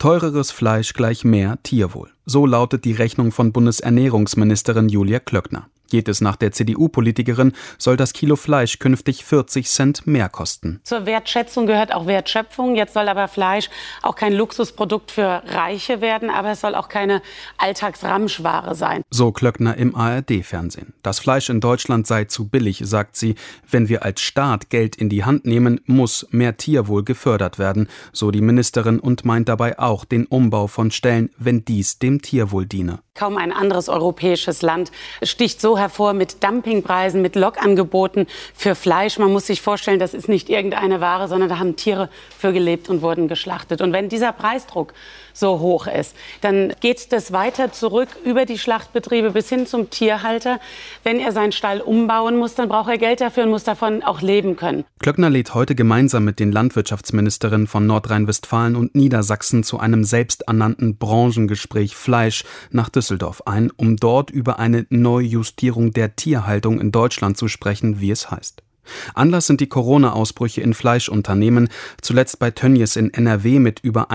Teureres Fleisch gleich mehr Tierwohl. So lautet die Rechnung von Bundesernährungsministerin Julia Klöckner. Geht es nach der CDU-Politikerin, soll das Kilo Fleisch künftig 40 Cent mehr kosten. Zur Wertschätzung gehört auch Wertschöpfung. Jetzt soll aber Fleisch auch kein Luxusprodukt für Reiche werden, aber es soll auch keine Alltagsramschware sein. So Klöckner im ARD-Fernsehen. Das Fleisch in Deutschland sei zu billig, sagt sie. Wenn wir als Staat Geld in die Hand nehmen, muss mehr Tierwohl gefördert werden, so die Ministerin, und meint dabei auch den Umbau von Ställen, wenn dies dem Tierwohl diene. Kaum ein anderes europäisches Land sticht so hervor mit Dumpingpreisen, mit Lockangeboten für Fleisch. Man muss sich vorstellen, das ist nicht irgendeine Ware, sondern da haben Tiere für gelebt und wurden geschlachtet. Und wenn dieser Preisdruck so hoch ist, dann geht das weiter zurück über die Schlachtbetriebe bis hin zum Tierhalter. Wenn er seinen Stall umbauen muss, dann braucht er Geld dafür und muss davon auch leben können. Klöckner lädt heute gemeinsam mit den Landwirtschaftsministerinnen von Nordrhein-Westfalen und Niedersachsen zu einem selbsternannten Branchengespräch Fleisch nach Düsseldorf ein, um dort über eine Neujustierung der Tierhaltung in Deutschland zu sprechen, wie es heißt. Anlass sind die Corona-Ausbrüche in Fleischunternehmen, zuletzt bei Tönnies in NRW mit über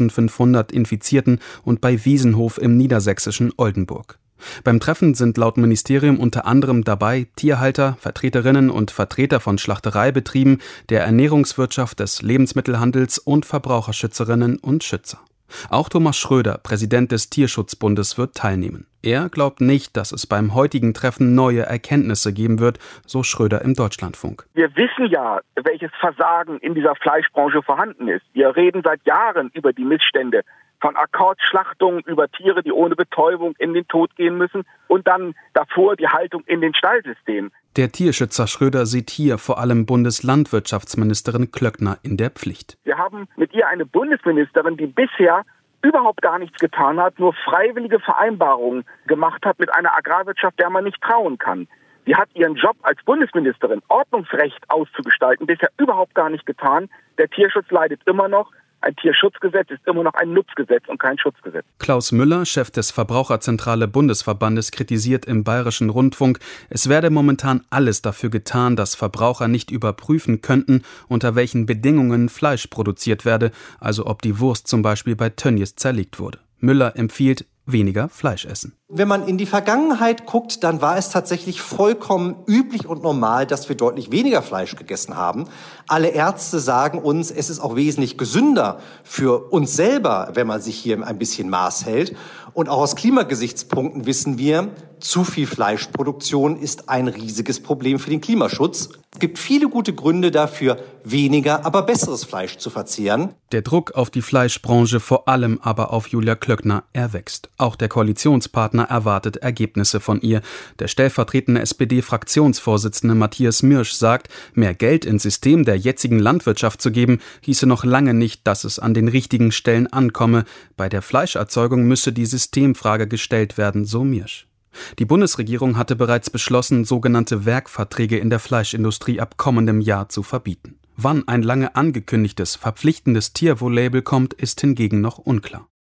1500 Infizierten und bei Wiesenhof im niedersächsischen Oldenburg. Beim Treffen sind laut Ministerium unter anderem dabei Tierhalter, Vertreterinnen und Vertreter von Schlachtereibetrieben, der Ernährungswirtschaft, des Lebensmittelhandels und Verbraucherschützerinnen und Schützer. Auch Thomas Schröder, Präsident des Tierschutzbundes, wird teilnehmen. Er glaubt nicht, dass es beim heutigen Treffen neue Erkenntnisse geben wird, so Schröder im Deutschlandfunk. Wir wissen ja, welches Versagen in dieser Fleischbranche vorhanden ist. Wir reden seit Jahren über die Missstände, von Akkordschlachtungen über Tiere, die ohne Betäubung in den Tod gehen müssen, und dann davor die Haltung in den Stallsystemen. Der Tierschützer Schröder sieht hier vor allem Bundeslandwirtschaftsministerin Klöckner in der Pflicht. Wir haben mit ihr eine Bundesministerin, die bisher überhaupt gar nichts getan hat, nur freiwillige Vereinbarungen gemacht hat mit einer Agrarwirtschaft, der man nicht trauen kann. Sie hat ihren Job als Bundesministerin, Ordnungsrecht auszugestalten, bisher überhaupt gar nicht getan. Der Tierschutz leidet immer noch. Ein Tierschutzgesetz ist immer noch ein Nutzgesetz und kein Schutzgesetz. Klaus Müller, Chef des Verbraucherzentrale Bundesverbandes, kritisiert im Bayerischen Rundfunk, es werde momentan alles dafür getan, dass Verbraucher nicht überprüfen könnten, unter welchen Bedingungen Fleisch produziert werde, also ob die Wurst zum Beispiel bei Tönnies zerlegt wurde. Müller empfiehlt, weniger Fleisch essen. Wenn man in die Vergangenheit guckt, dann war es tatsächlich vollkommen üblich und normal, dass wir deutlich weniger Fleisch gegessen haben. Alle Ärzte sagen uns, es ist auch wesentlich gesünder für uns selber, wenn man sich hier ein bisschen Maß hält. Und auch aus Klimagesichtspunkten wissen wir, zu viel Fleischproduktion ist ein riesiges Problem für den Klimaschutz. Es gibt viele gute Gründe dafür, weniger, aber besseres Fleisch zu verzehren. Der Druck auf die Fleischbranche, vor allem aber auf Julia Klöckner, wächst. Auch der Koalitionspartner erwartet Ergebnisse von ihr. Der stellvertretende SPD-Fraktionsvorsitzende Matthias Mirsch sagt, mehr Geld ins System der jetzigen Landwirtschaft zu geben, hieße noch lange nicht, dass es an den richtigen Stellen ankomme. Bei der Fleischerzeugung müsse die Systemfrage gestellt werden, so Mirsch. Die Bundesregierung hatte bereits beschlossen, sogenannte Werkverträge in der Fleischindustrie ab kommendem Jahr zu verbieten. Wann ein lange angekündigtes, verpflichtendes Tierwohl-Label kommt, ist hingegen noch unklar.